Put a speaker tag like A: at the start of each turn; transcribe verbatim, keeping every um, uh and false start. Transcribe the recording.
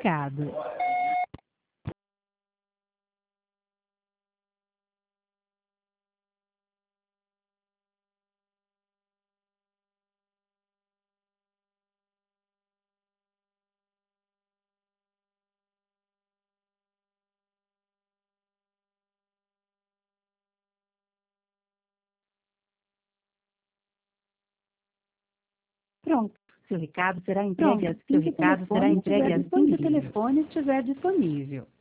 A: recado. Pronto. Seu recado será entregue
B: Pronto,
A: assim que o
B: recado será
A: telefone
B: entregue
A: estiver
B: assim que o
A: disponível.
B: telefone estiver disponível.